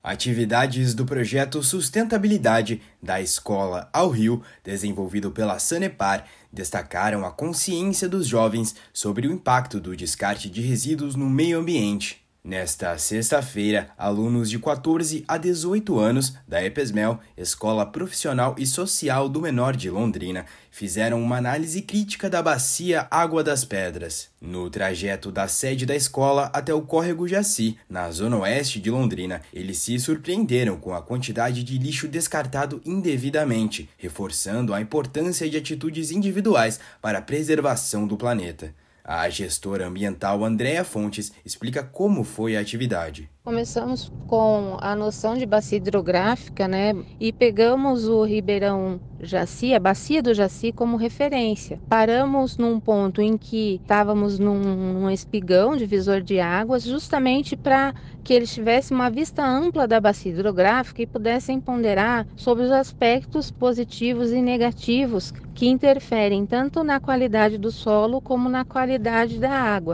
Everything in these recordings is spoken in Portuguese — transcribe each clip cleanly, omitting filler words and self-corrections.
Atividades do projeto Sustentabilidade da Escola ao Rio, desenvolvido pela Sanepar, destacaram a consciência dos jovens sobre o impacto do descarte de resíduos no meio ambiente. Nesta sexta-feira, alunos de 14 a 18 anos da EPESMEL, Escola Profissional e Social do Menor de Londrina, fizeram uma análise crítica da bacia Água das Pedras. No trajeto da sede da escola até o córrego Jaci, na zona oeste de Londrina, eles se surpreenderam com a quantidade de lixo descartado indevidamente, reforçando a importância de atitudes individuais para a preservação do planeta. A gestora ambiental Andréa Fontes explica como foi a atividade. Começamos com a noção de bacia hidrográfica, E pegamos o Ribeirão Jaci, a bacia do Jaci, como referência. Paramos num ponto em que estávamos num espigão, divisor de águas, justamente para que eles tivessem uma vista ampla da bacia hidrográfica e pudessem ponderar sobre os aspectos positivos e negativos que interferem tanto na qualidade do solo como na qualidade da água.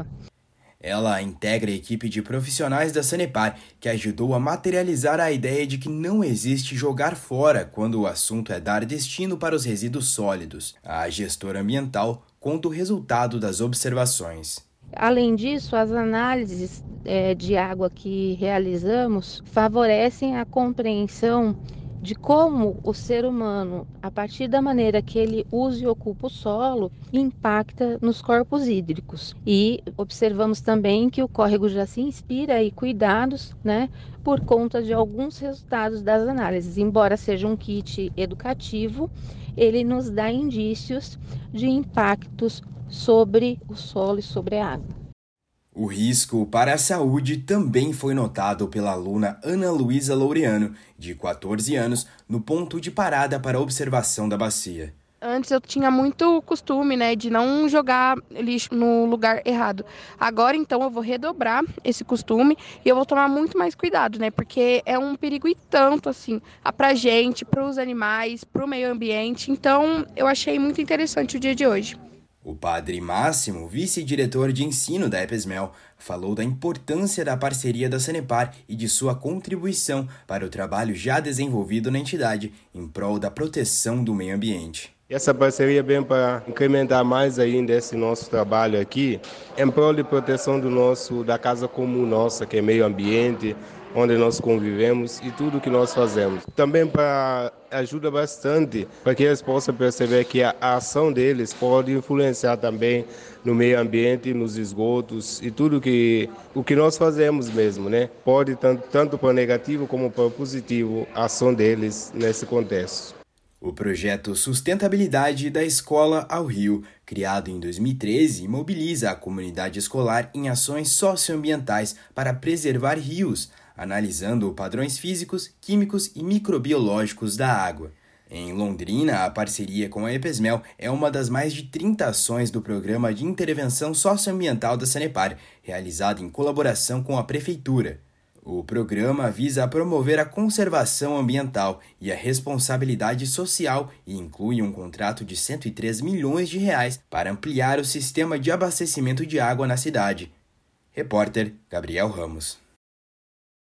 Ela integra a equipe de profissionais da Sanepar, que ajudou a materializar a ideia de que não existe jogar fora quando o assunto é dar destino para os resíduos sólidos. A gestora ambiental conta o resultado das observações. Além disso, as análises de água que realizamos favorecem a compreensão de como o ser humano, a partir da maneira que ele usa e ocupa o solo, impacta nos corpos hídricos. E observamos também que o córrego já se inspira aí cuidados, por conta de alguns resultados das análises. Embora seja um kit educativo, ele nos dá indícios de impactos sobre o solo e sobre a água. O risco para a saúde também foi notado pela aluna Ana Luísa Laureano, de 14 anos, no ponto de parada para observação da bacia. Antes eu tinha muito costume, de não jogar lixo no lugar errado. Agora, então, eu vou redobrar esse costume e eu vou tomar muito mais cuidado, Porque é um perigo e tanto, assim, pra gente, pros animais, pro meio ambiente. Então, eu achei muito interessante o dia de hoje. O padre Máximo, vice-diretor de ensino da EPESMEL, falou da importância da parceria da Sanepar e de sua contribuição para o trabalho já desenvolvido na entidade em prol da proteção do meio ambiente. Essa parceria vem para incrementar mais ainda esse nosso trabalho aqui, em prol de proteção da casa comum nossa, que é meio ambiente, onde nós convivemos e tudo que nós fazemos. Também ajuda bastante para que eles possam perceber que a ação deles pode influenciar também no meio ambiente, nos esgotos e tudo o que nós fazemos mesmo, Pode tanto para negativo como para positivo a ação deles nesse contexto. O projeto Sustentabilidade da Escola ao Rio, criado em 2013, mobiliza a comunidade escolar em ações socioambientais para preservar rios, analisando padrões físicos, químicos e microbiológicos da água. Em Londrina, a parceria com a EPESMEL é uma das mais de 30 ações do Programa de Intervenção Socioambiental da Sanepar, realizado em colaboração com a Prefeitura. O programa visa promover a conservação ambiental e a responsabilidade social e inclui um contrato de R$103 milhões para ampliar o sistema de abastecimento de água na cidade. Repórter Gabriel Ramos.